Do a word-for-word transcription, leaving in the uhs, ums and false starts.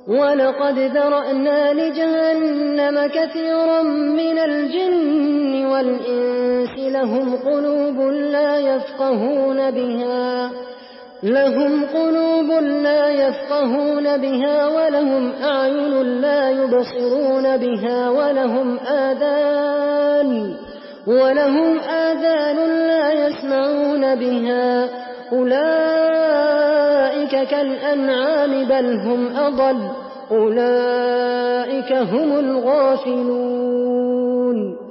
وَلَقَدْ ذَرَأْنَا لِجَهَنَّمَ كَثِيرًا مِنَ الْجِنِّ وَالْإِنسِ لَهُمْ قُلُوبٌ لا يَفْقَهُونَ بِهَا لهم قلوب لا يفقهون بها ولهم أعين لا يبصرون بها ولهم آذان ولهم آذان لا يسمعون بها أولئك كالأنعام بل هم أضل أولئك هم الغافلون